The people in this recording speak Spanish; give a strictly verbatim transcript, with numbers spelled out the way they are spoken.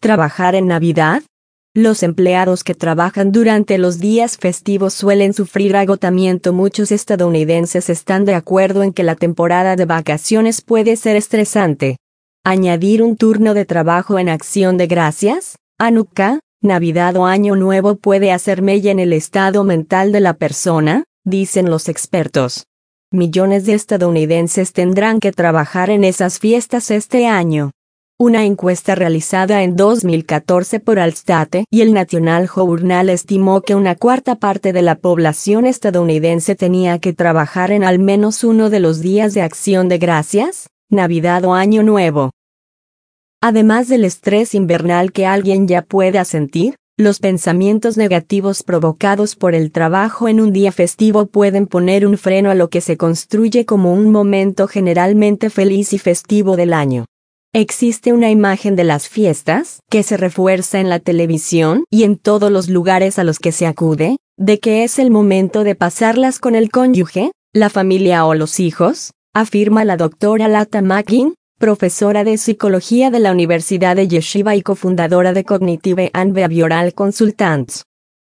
¿Trabajar en Navidad? Los empleados que trabajan durante los días festivos suelen sufrir agotamiento. Muchos estadounidenses están de acuerdo en que la temporada de vacaciones puede ser estresante. Añadir un turno de trabajo en Acción de Gracias, Hanukkah, Navidad o Año Nuevo puede hacer mella en el estado mental de la persona, dicen los expertos. Millones de estadounidenses tendrán que trabajar en esas fiestas este año. Una encuesta realizada en dos mil catorce por Allstate y el National Journal estimó que una cuarta parte de la población estadounidense tenía que trabajar en al menos uno de los días de Acción de Gracias, Navidad o Año Nuevo. Además del estrés invernal que alguien ya pueda sentir, los pensamientos negativos provocados por el trabajo en un día festivo pueden poner un freno a lo que se construye como un momento generalmente feliz y festivo del año. Existe una imagen de las fiestas, que se refuerza en la televisión y en todos los lugares a los que se acude, de que es el momento de pasarlas con el cónyuge, la familia o los hijos, afirma la doctora Lata Mackin, profesora de psicología de la Universidad de Yeshiva y cofundadora de Cognitive and Behavioral Consultants.